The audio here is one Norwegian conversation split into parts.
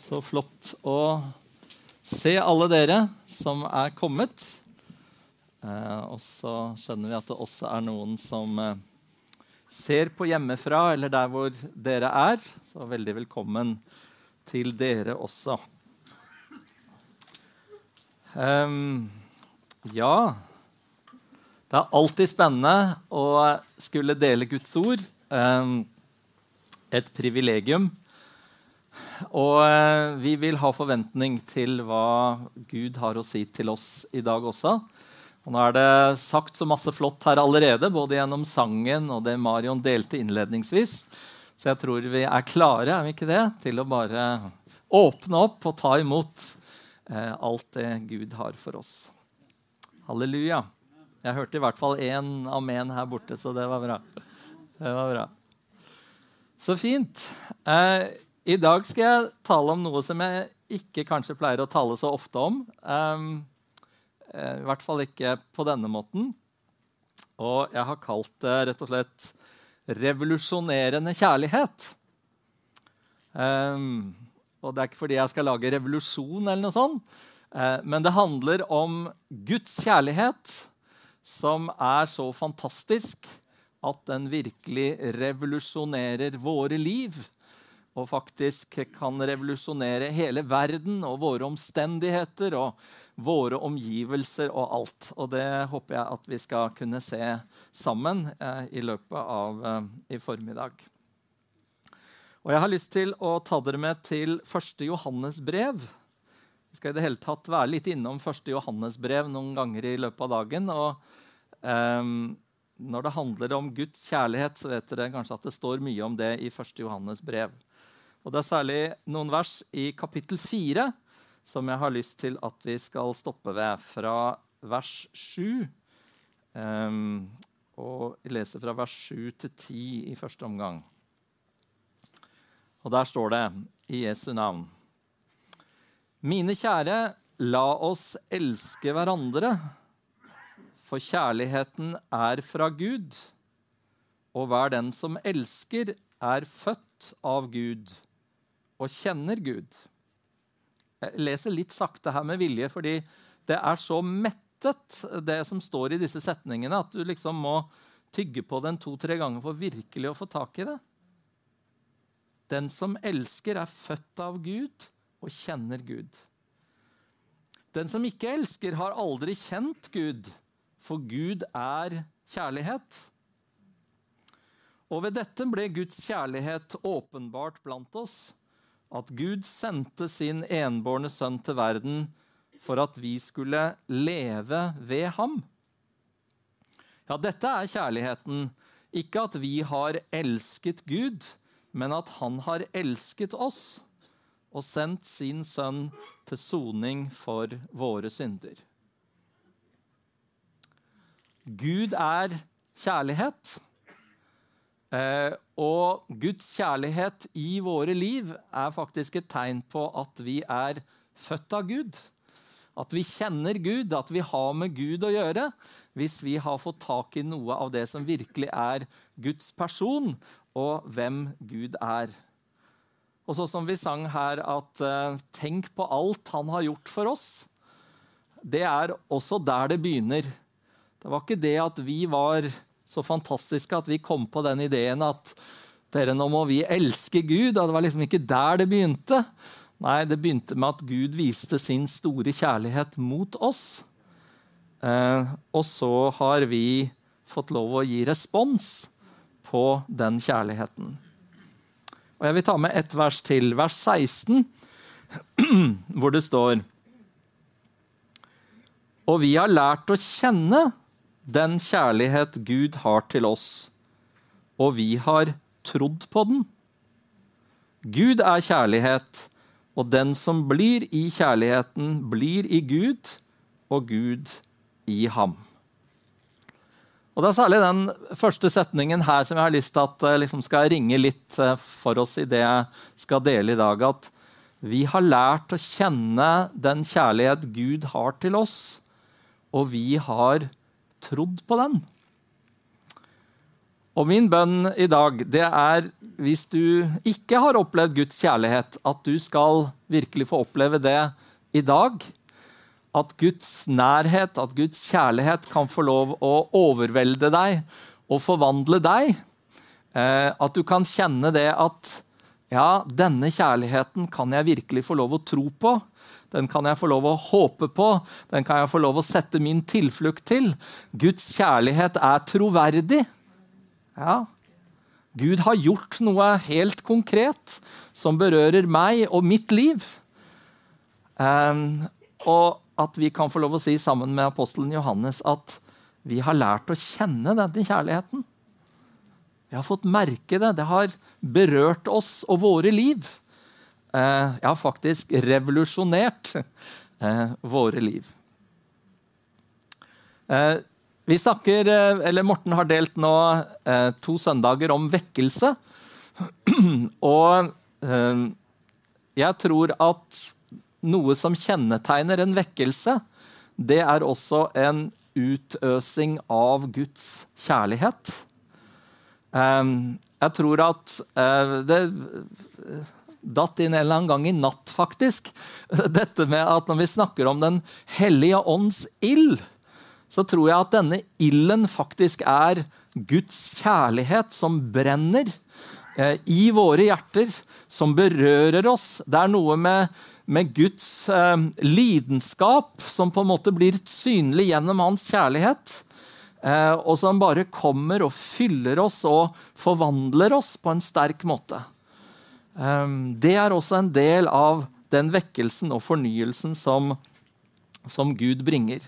Så flott å se alle dere som er kommet. Og så skjønner vi at det også er noen som ser på hjemmefra, eller der hvor dere er. Så veldig velkommen til dere også. Ja, det er alltid spennende å skulle dele Guds ord. Et privilegium. Og vi vil ha forventning til hva Gud har å si til oss i dag også. Og nå er det sagt så masse flott her allerede, både gjennom sangen og det Marion delte innledningsvis. Så jeg tror vi er klare, er vi ikke det, til å bare åpne opp og ta imot alt det Gud har for oss. Halleluja. Jeg hørte i hvert fall en amen her borte, så det var bra. Det var bra. Så fint. I dag skal jeg tale om noe som jeg ikke kanskje pleier å tale så ofte om. I hvert fall ikke på denne måten. Og jeg har kalt det rett og slett revolusjonerende kjærlighet. Og det er ikke fordi jeg skal lage revolusjon eller noe sånt, men det handler om Guds kjærlighet som er så fantastisk at den virkelig revolusjonerer våre liv, og faktisk kan revolusjonere hele verden og våre omstendigheter og våre omgivelser og alt. Og det håper jeg at vi skal kunne se sammen i løpet av i formiddag. Og jeg har lyst til å ta dere med til 1. Johannes brev. Vi skal i det hele tatt være litt innom 1. Johannes brev noen ganger i løpet av dagen. Og når det handler om Guds kjærlighet, så vet dere kanskje at det står mye om det i 1. Johannes brev. Og det er særlig noen vers i kapittel 4 som jeg har lyst til at vi skal stoppe ved, fra vers 7. Og lese fra vers 7 til 10 i første omgang. Og der står det i Jesu navn: Mine kjære, la oss elske hverandre, for kjærligheten er fra Gud, og hver den som elsker er født av Gud og kjenner Gud. Jeg leser litt sakte her med vilje, fordi det er så mettet, det som står i disse setningene, at du liksom må tygge på den 2-3 ganger for virkelig å få tak i det. Den som elsker er født av Gud og kjenner Gud. Den som ikke elsker har aldri kjent Gud, for Gud er kjærlighet. Og ved dette ble Guds kjærlighet åpenbart blant oss, at Gud sendte sin enbårne sønn til verden for at vi skulle leve ved ham. Ja, dette er kjærligheten, ikke at vi har elsket Gud, men at han har elsket oss og sendt sin sønn til soning for våre synder. Gud er kjærlighet, og Guds kjærlighet i våre liv er faktisk et tegn på at vi er født av Gud. At vi kjenner Gud, at vi har med Gud å gjøre, hvis vi har fått tak i noe av det som virkelig er Guds person, og hvem Gud er. Og så som vi sang her, at tenk på alt han har gjort for oss. Det er også der det begynner. Det var ikke det at vi var så fantastiske at vi kom på den ideen at dere, nå må vi elske Gud. Det var liksom ikke der det begynte. Nei, det begynte med at Gud viste sin store kjærlighet mot oss. Og så har vi fått lov å gi respons på den kjærligheten. Og jeg vil ta med et vers til, vers 16, hvor det står: Og vi har lært å kjenne den kjærlighet Gud har til oss, og vi har trodd på den. Gud er kjærlighet, og den som blir i kjærligheten, blir i Gud, og Gud i ham. Og det er særlig den første setningen her som jeg har lyst til at liksom skal ringe litt for oss i det jeg skal dele i dag, at vi har lært å kjenne den kjærlighet Gud har til oss, og vi har trodd på den. Og min bønn i dag, det hvis du ikke har opplevd Guds kjærlighet, at du skal virkelig få oppleve det i dag. At Guds nærhet, at Guds kjærlighet kan få lov å overvelde deg og forvandle deg. At du kan kjenne det at ja, denne kjærligheten kan jeg virkelig få lov å tro på. Den kan jeg få lov å håpe på. Den kan jeg få lov å sette min tilflukt til. Guds kjærlighet troverdig. Ja. Gud har gjort noe helt konkret som berører meg og mitt liv. Og at vi kan få lov å si sammen med apostelen Johannes at vi har lært å kjenne denne kjærligheten. Vi har fått merke det. Det har berørt oss og våre liv. Ja, faktisk revolusjonert våre liv. Vi snakker, eller Morten har delt nå 2 søndager om vekkelse. Og jeg tror at noe som kjennetegner en vekkelse, det også en utøsing av Guds kjærlighet. Jeg tror at det datt inn en eller annen gang i natt, faktisk. Dette med at når vi snakker om den hellige ånds ild, så tror jeg at denne ilden faktisk Guds kjærlighet som brenner i våre hjerter, som berører oss. Det noe med Guds lidenskap som på en måte blir synlig gjennom hans kjærlighet, og som bare kommer og fyller oss og forvandler oss på en sterk måte. Det også en del av den vekkelsen og fornyelsen som Gud bringer.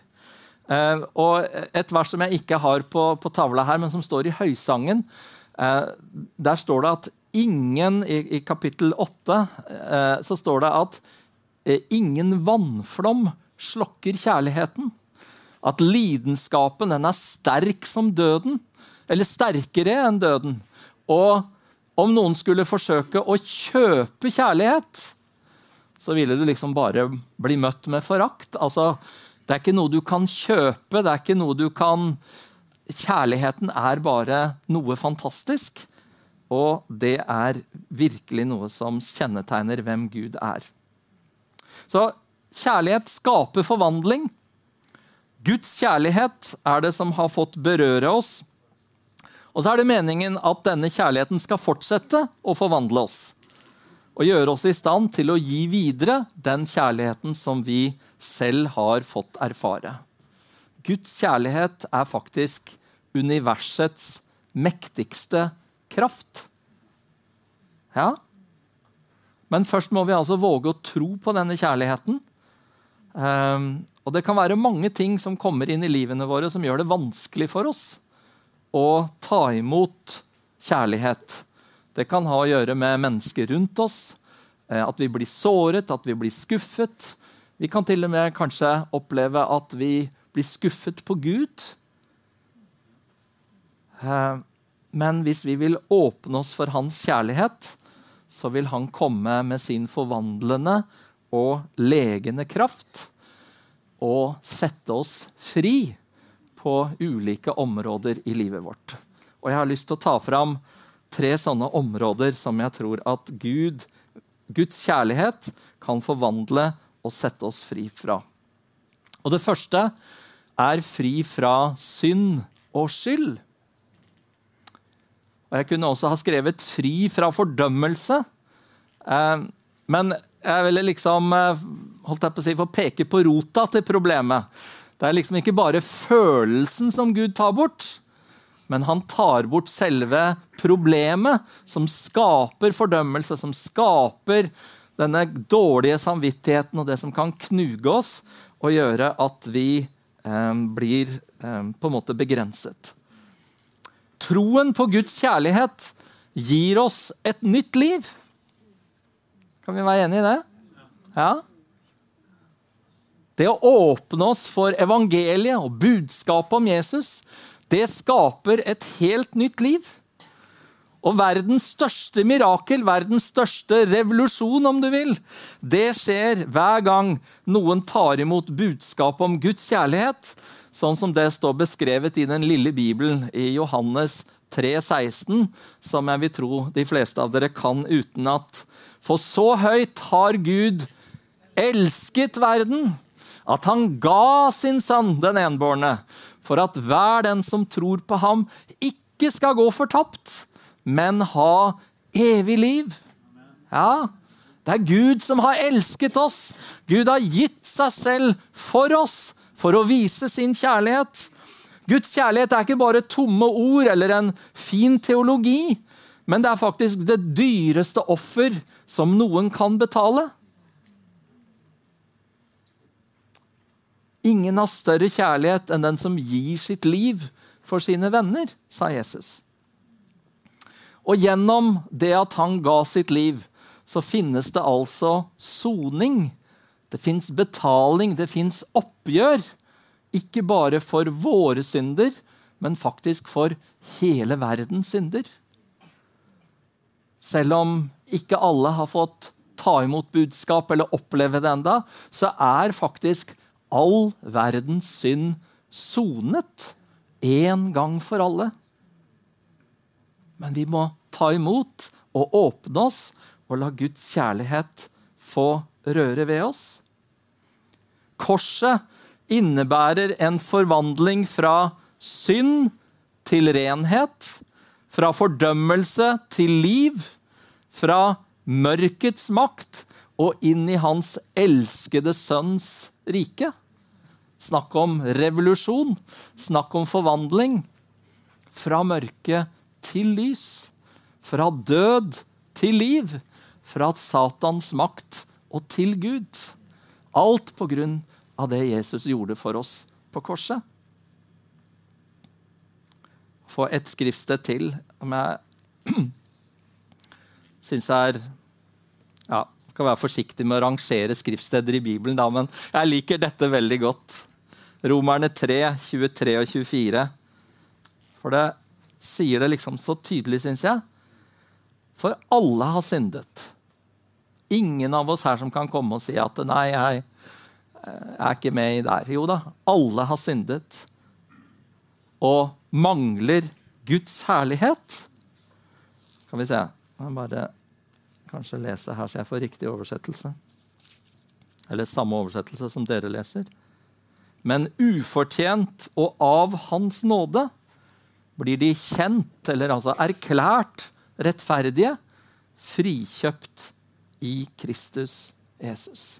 Og et vers som jeg ikke har på tavla her, men som står i Høysangen, der står det at ingen, i kapittel 8, så står det at ingen vannflom slokker kjærligheten. At lidenskapen den sterk som døden, eller sterkere enn døden. Og om noen skulle forsøke å kjøpe kjærlighet, så ville du liksom bare bli møtt med forakt. Altså, det ikke noe du kan kjøpe, det ikke noe du kan... Kjærligheten bare noe fantastisk, og det virkelig noe som kjennetegner hvem Gud Så kjærlighet skaper forvandling. Guds kjærlighet det som har fått berøre oss. Og så det meningen at denne kjærligheten skal fortsette å forvandle oss. Og gjøre oss i stand til å gi videre den kjærligheten som vi selv har fått erfare. Guds kjærlighet faktisk universets mektigste kraft. Ja. Men først må vi altså våge å tro på denne kjærligheten. Og det kan være mange ting som kommer inn i livene våre som gjør det vanskelig for oss å ta imot kjærlighet. Det kan ha å gjøre med mennesker rundt oss, at vi blir såret, at vi blir skuffet. Vi kan til og med kanskje oppleve at vi blir skuffet på Gud. Men hvis vi vil åpne oss for hans kjærlighet, så vil han komme med sin forvandlende og legende kraft og sette oss fri på ulike områder i livet vårt. Og jeg har lyst til å ta fram 3 sånne områder som jeg tror at Guds kjærlighet kan forvandle og sette oss fri fra. Og det første fri fra synd og skyld. Og jeg kunne også ha skrevet fri fra fordømmelse. Men jeg ville liksom, holdt jeg på å si, få peke på rota til problemet. Det liksom ikke bare følelsen som Gud tar bort, men han tar bort selve problemet som skaper fordømmelse, som skaper denne dårlige samvittigheten og det som kan knuge oss og gjøre at vi blir på en måte begrenset. Troen på Guds kjærlighet gir oss et nytt liv. Kan vi være enige i det? Ja. Det å åpne oss for evangeliet og budskapet om Jesus, det skaper et helt nytt liv. Og verdens største mirakel, verdens største revolusjon, om du vil, det skjer hver gang noen tar imot budskapet om Guds kjærlighet, sånn som det står beskrevet i den lille Bibelen i Johannes 3,16, som jeg vil tro de fleste av dere kan utenat. For så høyt har Gud elsket verden, at han ga sin sønn, den enbårne, for at hver den som tror på ham ikke skal gå fortapt, men ha evig liv. Ja, det er Gud som har elsket oss. Gud har gitt seg selv for oss, for å vise sin kjærlighet. Guds kjærlighet er ikke bare tomme ord eller en fin teologi, men det er faktisk det dyreste offer som noen kan betale. Ingen har større kjærlighet enn den som gir sitt liv for sine venner, sa Jesus. Og gjennom det at han ga sitt liv, så finnes det altså soning. Det finnes betaling, det finnes oppgjør. Ikke bare for våre synder, men faktisk for hele verdens synder. Selv om ikke alle har fått ta imot budskap eller oppleve det enda, så er faktisk all verdens synd sonet en gang for alle. Men vi må ta imot og åpne oss og la Guds kjærlighet få røre ved oss. Korset innebærer en forvandling fra synd til renhet, fra fordømmelse til liv, fra mørkets makt og inn i hans elskede sønns rike. Snakk om revolusjon, snakk om forvandling. Fra mørke til lys, fra død til liv, fra Satans makt og til Gud. Alt på grunn av det Jesus gjorde for oss på korset. Få et skriftsted til, om jeg synes skal være forsiktig med å rangere skriftsteder i Bibelen, da, men jeg liker dette veldig godt. Romerne 3, 23 og 24. For det sier det liksom så tydelig, synes jeg. For alle har syndet. Ingen av oss her som kan komme og si at nei, jeg er ikke med i der. Jo da, alle har syndet. Og mangler Guds herlighet. Kan vi se. Jeg bare kanskje lese her så jeg får riktig oversettelse. Eller samme oversettelse som dere leser. Men ufortjent og av hans nåde blir de kjent, eller altså erklært rettferdige, frikjøpt i Kristus Jesus.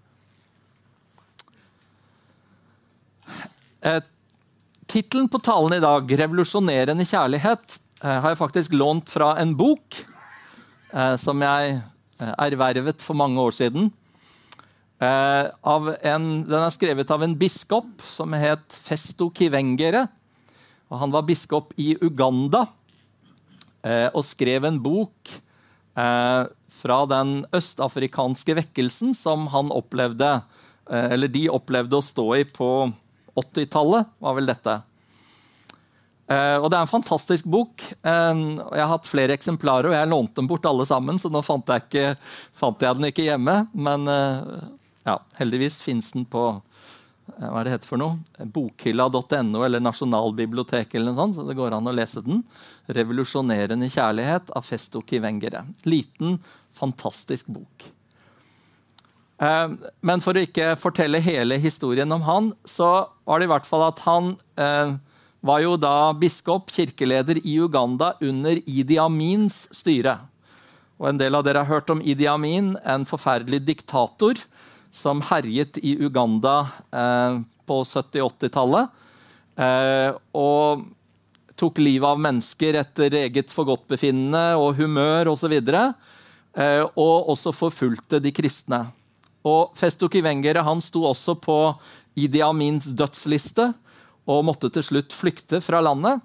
Titlen på talen i dag, Revolusjonerende kjærlighet, har jeg faktisk lånt fra en bok som jeg ervervet for mange år siden. Den er skrevet av en biskop som het Festo Kivengere. Og han var biskop i Uganda og skrev en bok fra den østafrikanske vekkelsen som han opplevde, eller de opplevde å stå i på 80-tallet, var vel dette. Og det er en fantastisk bok. Jeg har hatt flere eksemplarer, og jeg lånte dem bort alle sammen, så nå fant jeg den ikke hjemme. Men heldigvis finnes den på hva er det heter for noe? Bokhylla.no eller Nasjonalbiblioteket eller noe sånt, så det går an å lese den. Revolusjonerende kjærlighet av Festo Kivengere. Liten, fantastisk bok. Men for å ikke fortelle hele historien om han, så var det i hvert fall at han var jo da biskop, kirkeleder i Uganda under Idi Amins styre. Og en del av dere har hørt om Idi Amin, en forferdelig diktator som herjet i Uganda på 70-80-tallet, og tok livet av mennesker etter eget forgodtbefinnende og humør og så videre, og også forfulgte de kristne. Og Festo Kivengere, han sto også på Idi Amins dødsliste, og måtte til slutt flykte fra landet.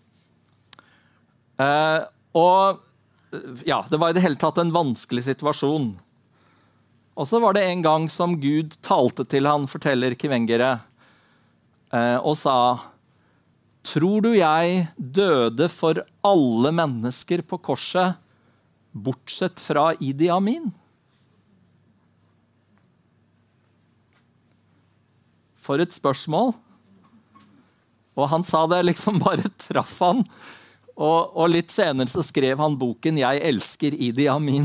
Det var i det hele tatt en vanskelig situasjon. Og så var det en gang som Gud talte til han, forteller Kivengere, og sa, tror du jeg døde for alle mennesker på korset, bortsett fra Idi Amin? For et spørsmål. Og han sa det liksom bare traff han. Og litt senere så skrev han boken «Jeg elsker Idi Amin».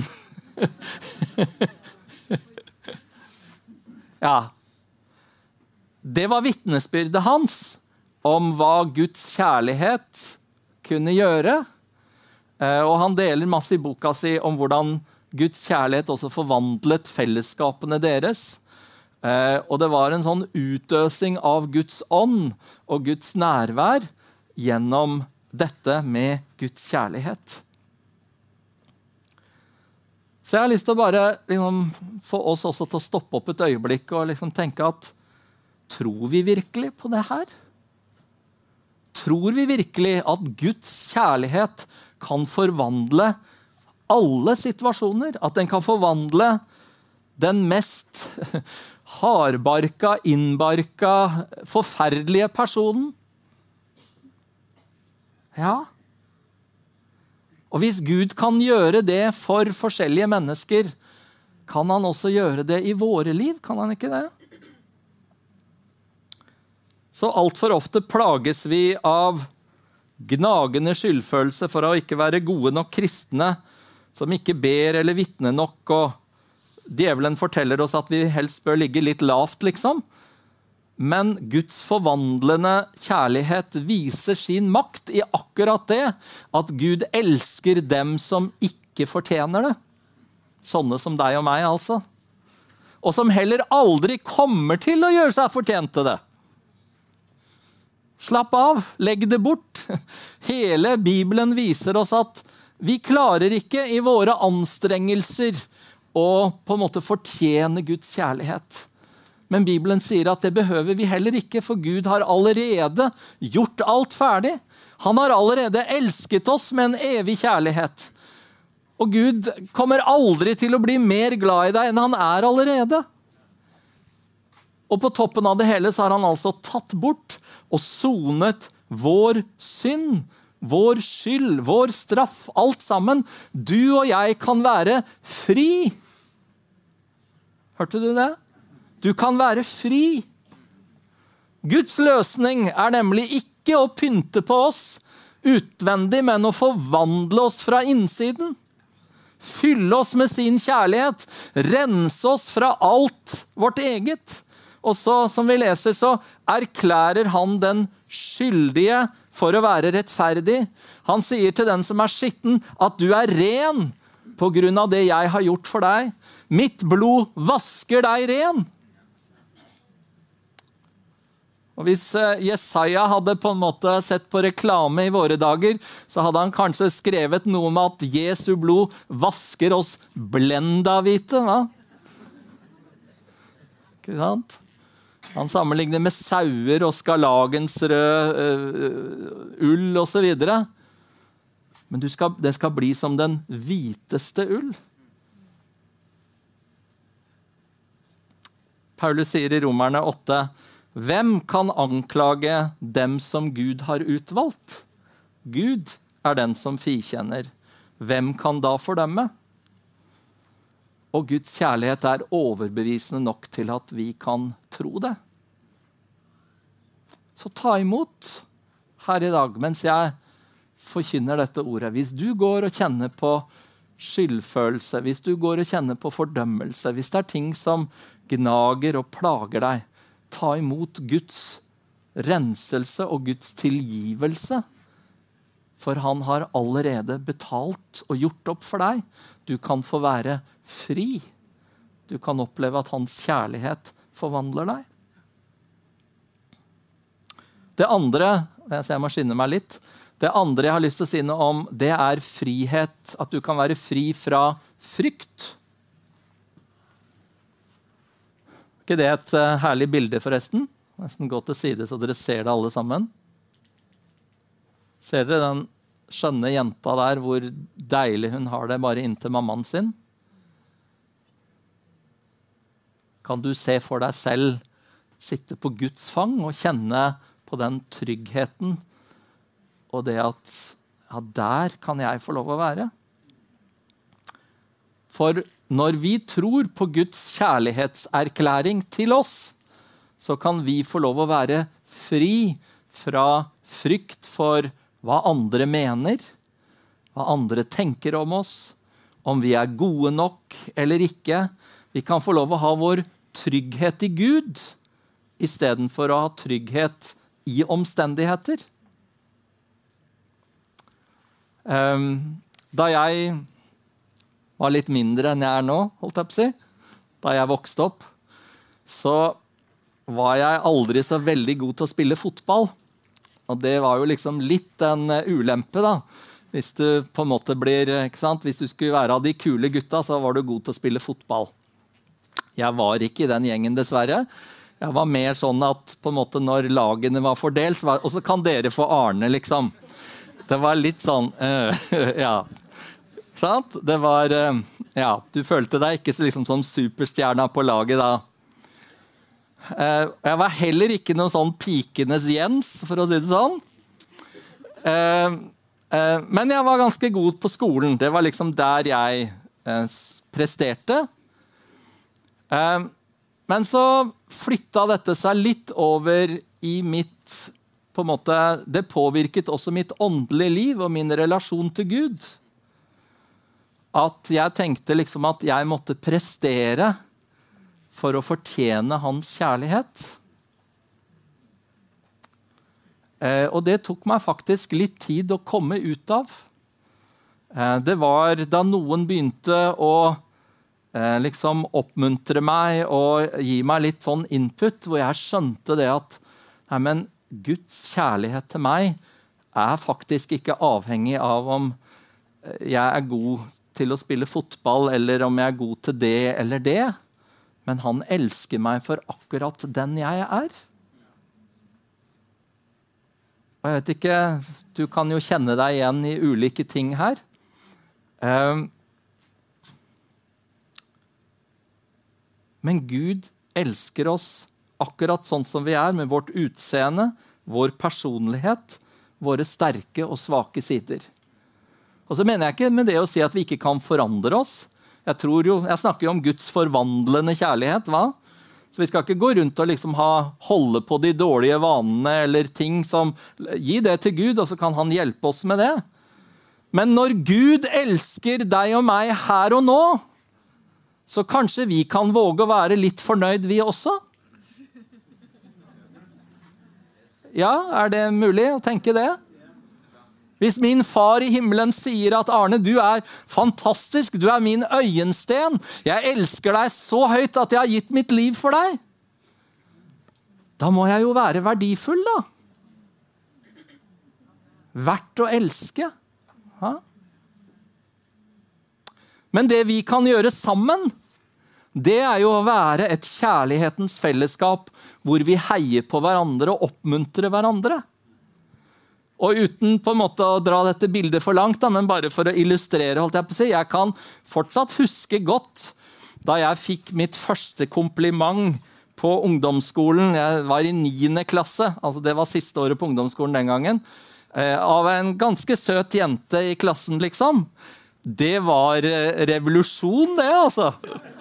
Ja. Det var vitnesbyrdet hans om hva Guds kjærlighet kunne gjøre. Og han deler masse i boka si om hvordan Guds kjærlighet også forvandlet fellesskapene deres. Og det var en sånn utøsing av Guds ånd og Guds nærvær gjennom dette med Guds kjærlighet. Så jeg har lyst til å bare få oss også til å stoppe opp et øyeblikk og tenke at tror vi virkelig på det her? Tror vi virkelig at Guds kjærlighet kan forvandle alle situasjoner? At den kan forvandle den mest hardbarka, innbarka, forferdelige personen? Ja. Og hvis Gud kan gjøre det for forskjellige mennesker, kan han også gjøre det i våre liv? Kan han ikke det? Så alt for ofte plages vi av gnagende skyldfølelse for å ikke være gode nok kristne, som ikke ber eller vitner nok, og djevelen forteller oss at vi helst bør ligge litt lavt, liksom. Men Guds forvandlende kjærlighet viser sin makt i akkurat det, at Gud elsker dem som ikke fortjener det. Sånne som deg og meg, altså. Og som heller aldri kommer til å gjøre seg fortjent til det. Slapp av, legg det bort. Hele Bibelen viser oss at vi klarer ikke i våre anstrengelser å på en måte fortjene Guds kjærlighet. Men Bibelen sier at det behøver vi heller ikke, for Gud har allerede gjort alt ferdig. Han har allerede elsket oss med en evig kjærlighet. Og Gud kommer aldri til å bli mer glad i deg enn han er allerede. Og på toppen av det hele så har han altså tatt bort og sonet vår synd, vår skyld, vår straff, alt sammen. Du og jeg kan være fri. Hørte du det? Du kan være fri. Guds løsning er nemlig ikke å pynte på oss utvendig, men å forvandle oss fra innsiden. Fylle oss med sin kjærlighet. Rense oss fra alt vårt eget. Og så, som vi leser, så erklærer han den skyldige for å være rettferdig. Han sier til den som er skitten at du er ren på grunn av det jeg har gjort for deg. Mitt blod vasker deg ren. Og hvis Jesaja hadde på en måte sett på reklame i våre dager, så hadde han kanskje skrevet noe om at Jesu blod vasker oss blendahvite. Ja? Ikke sant? Han sammenligner med sauer og skarlagensrød ull og så videre. Men det skal bli som den hviteste ull. Paulus sier i Romerne 8, hvem kan anklage dem som Gud har utvalgt? Gud er den som frikjenner. Hvem kan da fordømme? Og Guds kjærlighet er overbevisende nok til at vi kan tro det. Så ta imot her i dag, mens jeg forkynner dette ordet. Hvis du går og kjenner på skyldfølelse, hvis du går og kjenner på fordømmelse, hvis det er ting som gnager og plager deg, ta imot Guds renselse og Guds tilgivelse. For han har allerede betalt og gjort opp for deg. Du kan få være fri. Du kan oppleve at hans kjærlighet forvandler deg. Det andre, jeg må skynde meg litt, det andre jeg har lyst til å si noe om, det er frihet. At du kan være fri fra frykt. Er ikke det et herlig bilde forresten? Nesten gå til side så dere ser det alle sammen. Ser dere den skjønne jenta der, hvor deilig hun har det bare inntil mammaen sin? Kan du se for deg selv sitte på Guds fang og kjenne på den tryggheten og det at ja, der kan jeg få lov å være? For når vi tror på Guds kjærlighetserklæring til oss, så kan vi få lov å være fri fra frykt for hva andre mener, hva andre tenker om oss, om vi er gode nok eller ikke. Vi kan få lov å ha vår trygghet i Gud, i stedet for å ha trygghet i omstendigheter. Da jeg var litt mindre enn jeg er nå, holdt jeg på å si, da jeg vokste opp, så var jeg aldri så veldig god til å spille fotball. Og det var jo liksom litt en ulempe da. Hvis du på en måte blir, ikke sant? Hvis du skulle være av de kule gutta, så var du god til å spille fotball. Jeg var ikke i den gjengen, dessverre. Jeg var mer sånn at på en måte når lagene var fordelt, og så kan dere få Arne, liksom. Det var litt sånn, ja. Sant? Det var, ja, du følte deg ikke liksom som superstjerna på laget da. Jeg var heller ikke noen sånn pikenes Jens, for å si det sånn. Men jeg var ganske god på skolen. Det var liksom der jeg presterte. Men så flyttet dette seg litt over i mitt, på en måte, det påvirket også mitt åndelige liv og min relasjon til Gud. At jeg tenkte liksom at jeg måtte prestere for å fortjene hans kjærlighet. Og det tok meg faktisk litt tid å komme ut av. Det var da noen begynte å liksom oppmuntre meg og gi meg litt sånn input, hvor jeg skjønte det at nei, men Guds kjærlighet til meg er faktisk ikke avhengig av om jeg er god til å spille fotball, eller om jeg er god til det eller det. Men han elsker meg for akkurat den jeg er. Og jeg vet ikke, du kan jo kjenne deg igjen i ulike ting her. Men Gud elsker oss akkurat sånn som vi er, med vårt utseende, vår personlighet, våre sterke og svake sider. Og så mener jeg ikke med det å si at vi ikke kan forandre oss. Jeg snakker jo om Guds forvandlende kjærlighet, hva? Så vi skal ikke gå rundt og liksom holde på de dårlige vanene eller ting som, gi det til Gud, og så kan han hjelpe oss med det. Men når Gud elsker deg og meg her og nå, så kanskje vi kan våge å være litt fornøyd vi også? Ja, er det mulig å tenke det? Hvis min far i himmelen sier at Arne, du er fantastisk, du er min øyensten, jeg elsker deg så høyt at jeg har gitt mitt liv for deg, da må jeg jo være verdifull da. Verdt å elske. Ha? Men det vi kan gjøre sammen, det er jo å være et kjærlighetens fellesskap, hvor vi heier på hverandre og oppmuntrer hverandre. Og uten på en måte å dra dette bildet for langt, da, men bare for å illustrere, holdt jeg på å si, jeg kan fortsatt huske godt da jeg fikk mitt første kompliment på ungdomsskolen. Jeg var i 9. klasse, altså det var siste året på ungdomsskolen den gangen, av en ganske søt jente i klassen, liksom. Det var revolusjon, det, altså.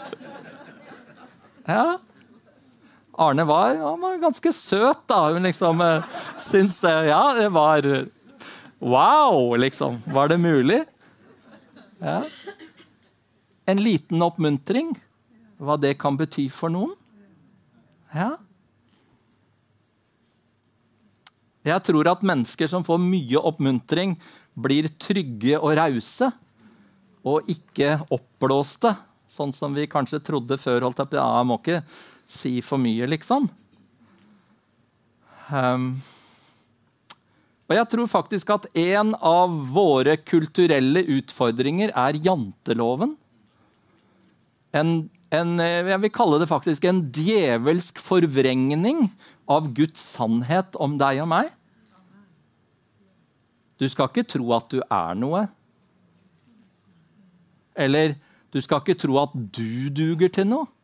Ja. Arne var ganske søt da, hun liksom syntes det, ja, det var wow, liksom, var det mulig? Ja. En liten oppmuntring, hva det kan bety for noen. Ja. Jeg tror at mennesker som får mye oppmuntring blir trygge og rause, og ikke oppblåste, sånn som vi kanskje trodde før, holdt jeg på, jeg må ikke si for mye, liksom. Og jeg tror faktisk at en av våre kulturelle utfordringer er janteloven. Jeg vil kalle det faktisk en djevelsk forvrengning av Guds sannhet om deg og meg. Du skal ikke tro at du er noe. Eller du skal ikke tro at du duger til noe.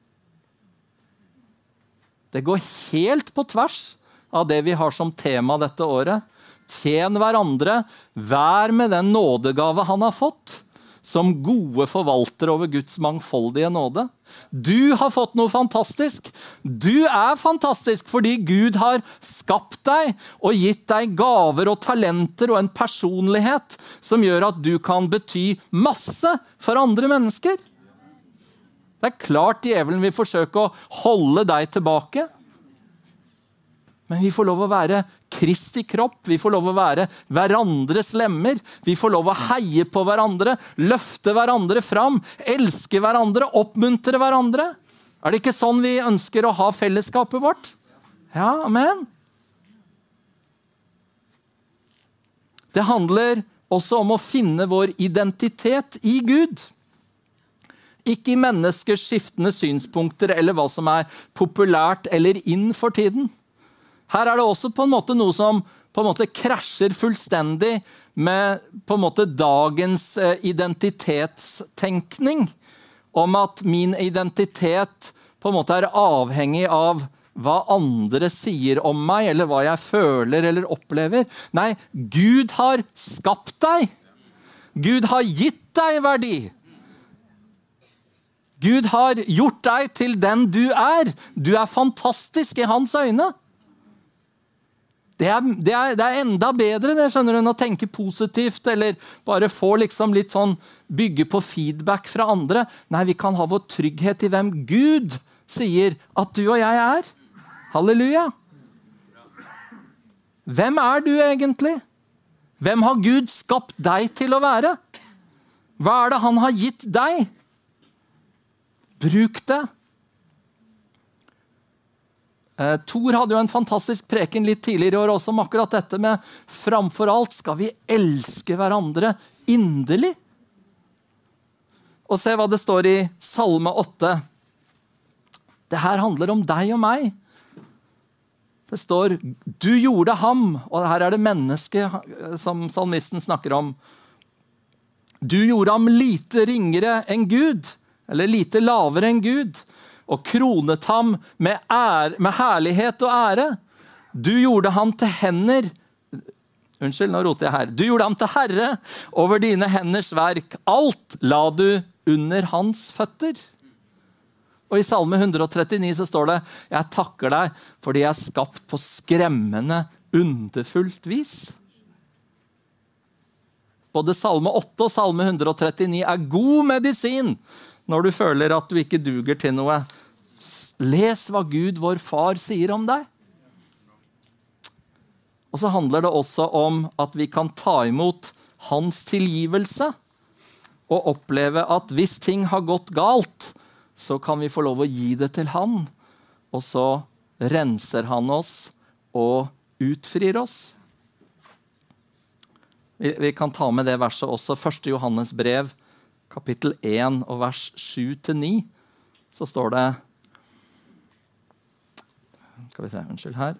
Det går helt på tvers av det vi har som tema dette året. Tjen hverandre, vær med den nådegave han har fått, som gode forvaltere over Guds mangfoldige nåde. Du har fått noe fantastisk. Du fantastisk fordi Gud har skapt deg og gitt deg gaver og talenter og en personlighet som gjør at du kan bety masse for andre mennesker. Det klart djevelen vil forsøke å holde deg tilbake. Men vi får lov å være Kristi kropp, vi får lov å være hverandres lemmer, vi får lov å heie på hverandre, løfte hverandre fram, elske hverandre, oppmuntre hverandre. Er det ikke sånn vi ønsker å ha fellesskapet vårt? Ja, amen. Det handler også om å finne vår identitet i Gud. Ikke i menneskers skiftende synspunkter eller hva som populært eller inn for tiden. Her det også på en måte noe som på en måte krasjer fullstendig med på en måte dagens identitetstenkning, om at min identitet på en måte avhengig av hva andre sier om meg, eller hva jeg føler eller opplever. Nei, Gud har skapt deg. Gud har gitt deg verdi. Gud har gjort deg til den du er. Du fantastisk i hans øyne. Det enda bedre, det skjønner du, enn å tenke positivt, eller bare få liksom litt sånn bygge på feedback fra andre. Nei, vi kan ha vår trygghet i hvem Gud sier at du og jeg er. Halleluja. Hvem du egentlig? Hvem har Gud skapt deg til å være? Hva det han har gitt deg? Bruk det. Thor hadde jo en fantastisk preken litt tidligere i år også om akkurat dette med framfor alt skal vi elske hverandre inderlig. Og se hva det står i Salme 8. Det her handler om deg og meg. Det står, du gjorde ham, og her det mennesket som salmisten snakker om. Du gjorde ham lite ringere enn Gud, eller lite lavere enn Gud, og kronet ham med herlighet og ære. Du gjorde ham til hender. Unnskyld, nå roter jeg her. Du gjorde ham til herre over dine henders verk. Alt la du under hans føtter. Og i Salme 139 så står det, jeg takker deg fordi jeg skapt på skremmende, underfullt vis. Både Salme 8 og Salme 139 god medisin når du føler at du ikke duger til noe. Les hva Gud, vår far, sier om deg. Og så handler det også om at vi kan ta imot hans tilgivelse og oppleve at hvis ting har gått galt, så kan vi få lov å gi det til han, og så renser han oss og utfrir oss. Vi kan ta med det verset også, 1. Johannes brev, kapittel 1 og vers 7-9, så står det, skal vi se, unnskyld her,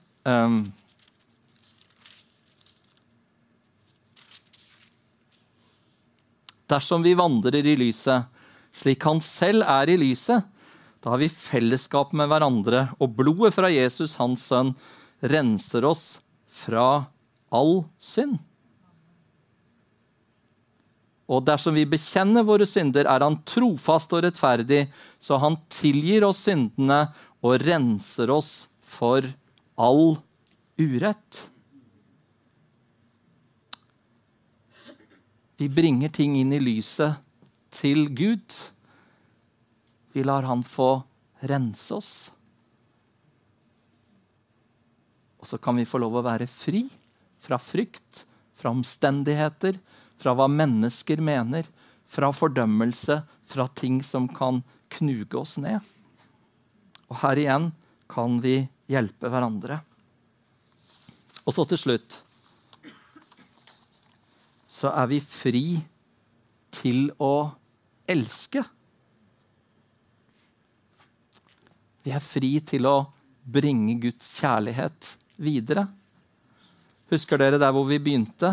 dersom vi vandrer i lyset, slik han selv i lyset, da har vi fellesskap med hverandre, og blodet fra Jesus, hans sønn, renser oss fra all synd. Og dersom vi bekjenner våre synder, han trofast og rettferdig, så han tilgir oss syndene og renser oss for all urett. Vi bringer ting inn i lyset til Gud. Vi lar han få rense oss. Og så kan vi få lov å være fri fra frykt, fra omstendigheter, fra hva mennesker mener, fra fordømmelse, fra ting som kan knuge oss ned. Og her igjen kan vi hjelpe hverandre. Og så til slutt, så vi fri til å elske. Vi fri til å bringe Guds kjærlighet videre. Husker dere der hvor vi begynte?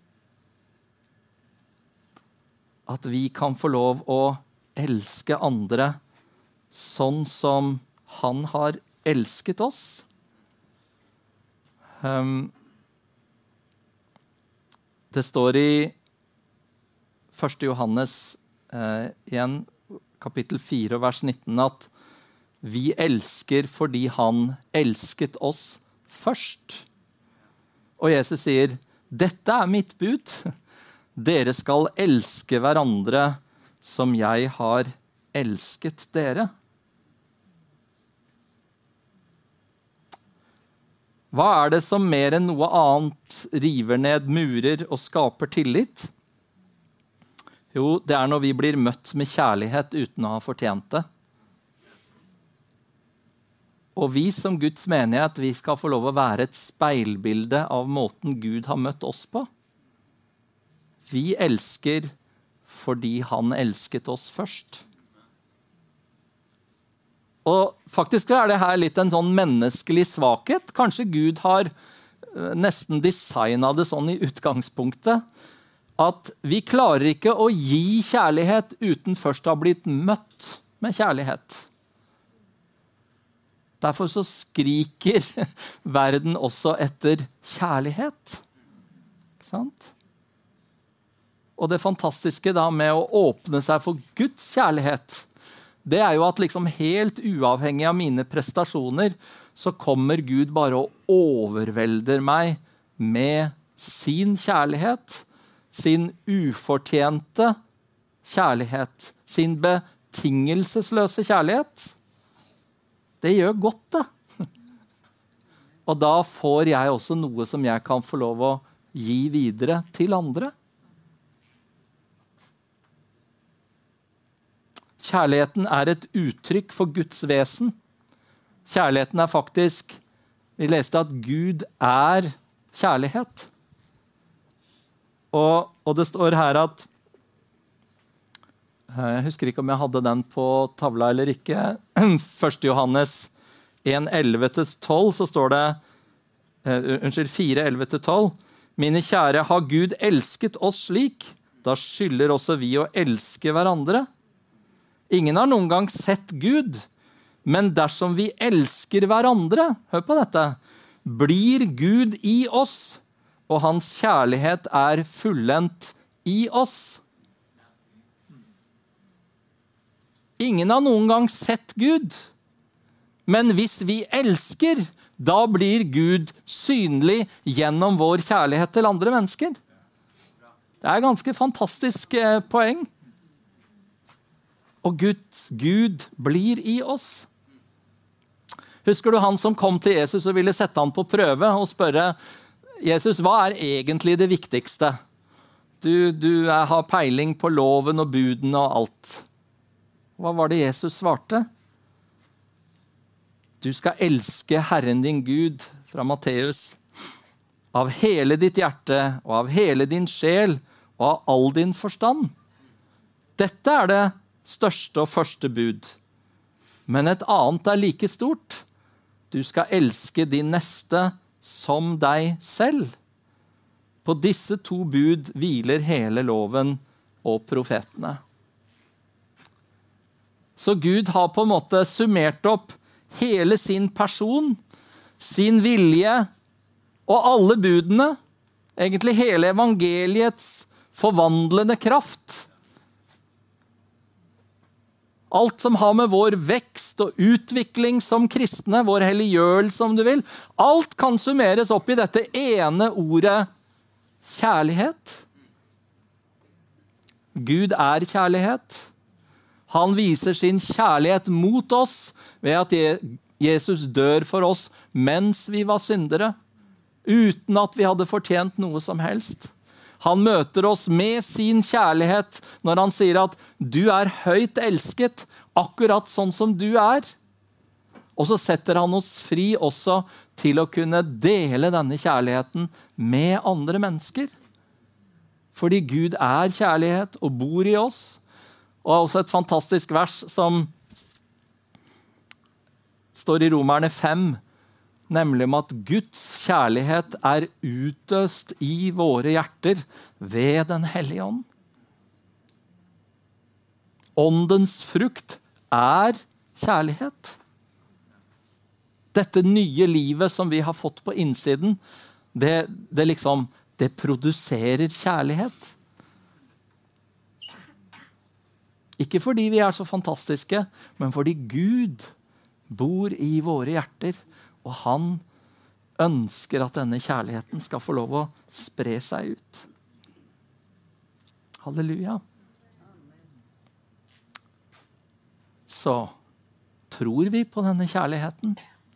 At vi kan få lov å elske andre sånn som han har elsket oss. Det står i 1. Johannes igjen kapittel 4, vers 19, at vi elsker fordi han elsket oss først. Og Jesus sier, dette er mitt bud. Dere skal elske hverandre som jeg har elsket dere. Hva er det som mer enn noe annet river ned murer og skaper tillit? Jo, det er når vi blir møtt med kjærlighet uten å ha fortjent det. Og vi som Guds menighet, vi skal få lov å være et speilbilde av måten Gud har møtt oss på. Vi elsker fordi han elsket oss først. Og faktisk er det her litt en sånn menneskelig svakhet. Kanskje Gud har nesten designet det sånn i utgangspunktet, at vi klarer ikke å gi kjærlighet uten først å ha blitt møtt med kjærlighet. Derfor så skriker verden også etter kjærlighet. Ikke sant? Og det fantastiske da med å åpne seg for Guds kjærlighet, det er jo at liksom helt uavhengig av mine prestasjoner, så kommer Gud bare og overvelder meg med sin kjærlighet, sin ufortjente kjærlighet, sin betingelsesløse kjærlighet. Det gjør godt, det. Og da får jeg også noe som jeg kan få lov å gi videre til andre. Kjærligheten er et uttrykk for Guds vesen. Kjærligheten er faktisk, vi leste at Gud er kjærlighet. Og det står her at, jeg husker ikke om jeg hadde den på tavla eller ikke, 1. Johannes 1:11-12, så står det, 4:11-12, mine kjære, har Gud elsket oss slik, da skylder også vi å elske hverandre. Ingen har noen gang sett Gud, men dersom vi elsker hverandre, hør på dette, blir Gud i oss, og hans kjærlighet er fullendt i oss. Ingen har noen gang sett Gud, men hvis vi elsker, da blir Gud synlig gjennom vår kjærlighet til andre mennesker. Det er et ganske fantastisk poeng. Og Gud blir i oss. Husker du han som kom til Jesus og ville sette han på prøve og spørre, Jesus, hva er egentlig det viktigste? Du har peiling på loven og buden og alt. Hva var det Jesus svarte? Du skal elske Herren din Gud, fra Matteus, av hele ditt hjerte og av hele din sjel og av all din forstand. Dette er det største og første bud. Men et annet er like stort. Du skal elske din neste som deg selv. På disse 2 bud hviler hele loven og profetene. Så Gud har på en måte summert opp hele sin person, sin vilje og alle budene, egentlig hele evangeliets forvandlende kraft. Alt som har med vår vekst og utvikling som kristne, vår helliggjørelse om du vil, alt kan summeres opp i dette ene ordet kjærlighet. Gud er kjærlighet. Han viser sin kjærlighet mot oss ved at Jesus dør for oss mens vi var syndere, uten at vi hadde fortjent noe som helst. Han møter oss med sin kjærlighet når han sier at du er høyt elsket, akkurat sånn som du er. Og så setter han oss fri også til å kunne dele denne kjærligheten med andre mennesker. Fordi Gud er kjærlighet og bor i oss. Og også et fantastisk vers som står i Romerne 5, nemlig om at Guds kjærlighet er utøst i våre hjerter ved den hellige ånd. Åndens frukt er kjærlighet. Dette nye livet som vi har fått på innsiden, det produserer kjærlighet. Ikke fordi vi er så fantastiske, men fordi Gud bor i våre hjerter, og han ønsker at denne kjærligheten skal få lov å spre seg ut. Halleluja. Så tror vi på denne kjærligheten?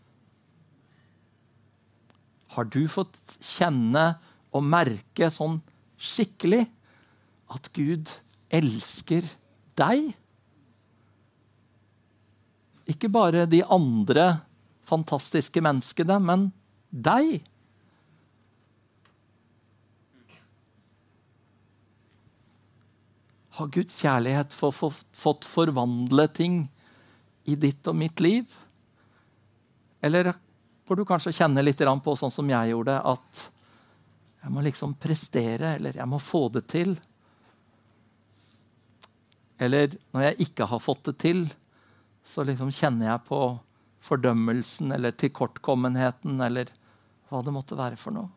Har du fått kjenne og merke sånn skikkelig at Gud elsker deg? Ikke bare de andre fantastiske menneskene, men deg. Har Guds kjærlighet fått forvandle ting i ditt og mitt liv? Eller får du kanskje kjenne litt på, sånn som jeg gjorde, at jeg må liksom prestere, eller jeg må få det til. Eller når jeg ikke har fått det til, så liksom kjenner jeg på fordømmelsen, eller tilkortkommenheten, eller hva det måtte være for noe.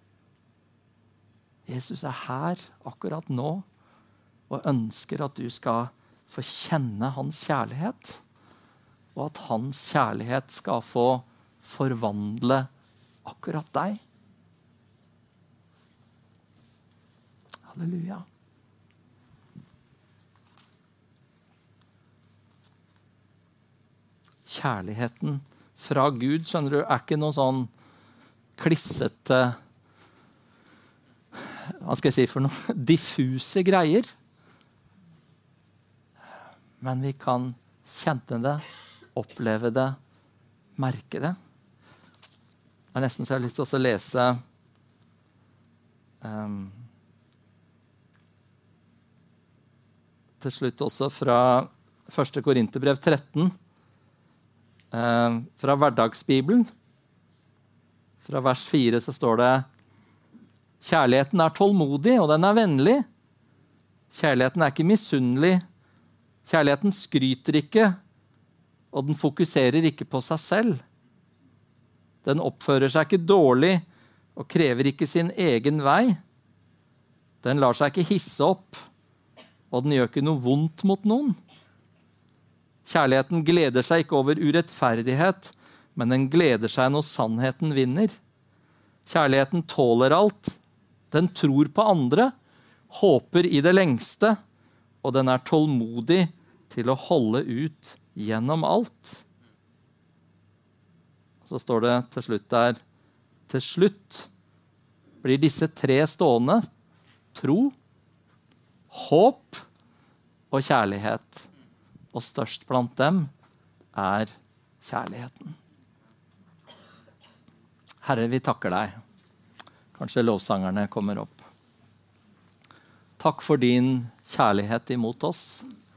Jesus er her akkurat nå, og ønsker at du skal få kjenne hans kjærlighet, og at hans kjærlighet skal få forvandle akkurat deg. Halleluja. Kjærligheten fra Gud, skjønner du, er ikke noe sånn klissete, hva skal jeg si for noe, diffuse greier. Men vi kan kjenne det, oppleve det, merke det. Det er nesten så jeg har lyst til å lese til slutt også fra 1. Korinterbrev 13, fra hverdagsbibelen. Fra vers 4 så står det: kjærligheten er tålmodig, og den er vennlig. Kjærligheten er ikke misunnelig. Kjærligheten skryter ikke, og den fokuserer ikke på seg selv. Den oppfører seg ikke dårlig og krever ikke sin egen vei. Den lar seg ikke hisse opp, og den gjør ikke noe vondt mot noen. Kjærligheten gleder seg ikke over urettferdighet, men den gleder seg når sannheten vinner. Kjærligheten tåler alt. Den tror på andre, håper i det lengste, og den er tålmodig til å holde ut gjennom alt. Så står det til slutt der: til slutt blir disse tre stående: tro, håp og kjærlighet. Og størst blant dem er kjærligheten. Herre, vi takker deg. Kanskje lovsangerne kommer opp. Takk for din kjærlighet imot oss.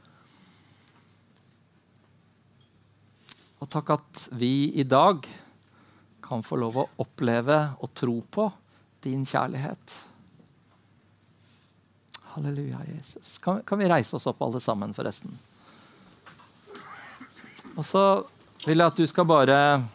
Og takk at vi i dag kan få lov å oppleve og tro på din kjærlighet. Halleluja, Jesus. Kan vi reise oss opp alle sammen forresten? Og så vil jeg at du skal bare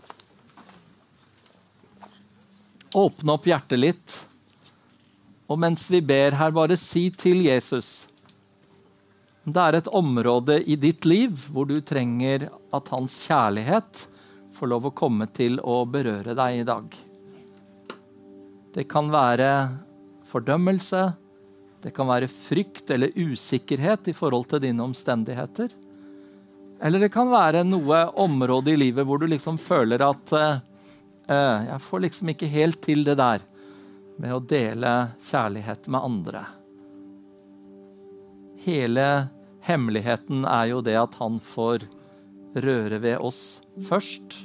åpne opp hjertet litt. Og mens vi ber her, bare si til Jesus: det er et område i ditt liv hvor du trenger at hans kjærlighet får lov å komme til å berøre deg i dag. Det kan være fordømmelse, det kan være frykt eller usikkerhet i forhold til dine omstendigheter. Eller det kan være noe område i livet hvor du liksom føler at jeg får liksom ikke helt til det der med å dele kjærlighet med andre. Hele hemmeligheten er jo det at han får røre ved oss først.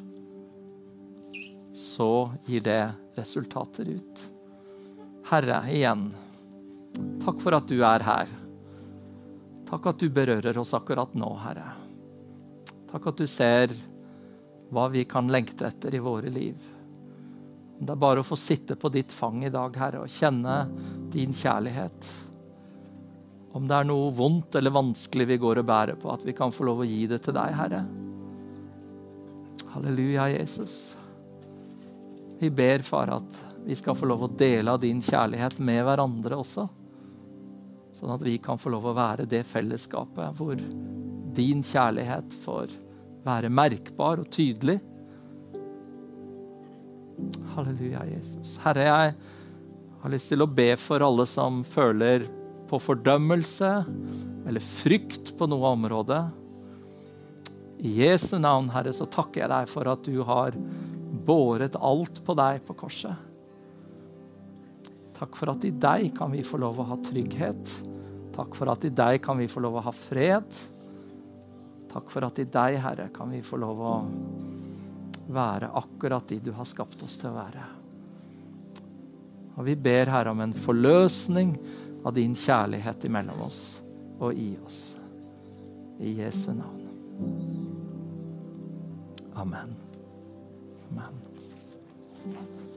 Så gir det resultater ut. Herre, igjen, takk for at du er her. Takk at du berører oss akkurat nå, Herre. Takk at du ser hva vi kan lengte etter i våre liv. Det er bare å få sitte på ditt fang i dag, Herre, og kjenne din kjærlighet. Om det er noe vondt eller vanskelig vi går og bærer på, at vi kan få lov å gi det til deg, Herre. Halleluja, Jesus. Vi ber, Far, at vi skal få lov å dele av din kjærlighet med hverandre også. Sånn at vi kan få lov å være det fellesskapet hvor din kjærlighet får være merkbar og tydelig. Halleluja, Jesus. Herre, jeg har lyst til å be for alle som føler på fordømmelse eller frykt på noe område. I Jesu navn, Herre, så takker jeg deg for at du har båret alt på deg på korset. Takk for at i deg kan vi få lov å ha trygghet. Takk for at i deg kan vi få lov å ha fred. Takk for at i deg, Herre, kan vi få lov å være akkurat de du har skapt oss til å være. Og vi ber, Herre, om en forløsning av din kjærlighet imellom oss og i oss. I Jesu navn. Amen. Amen.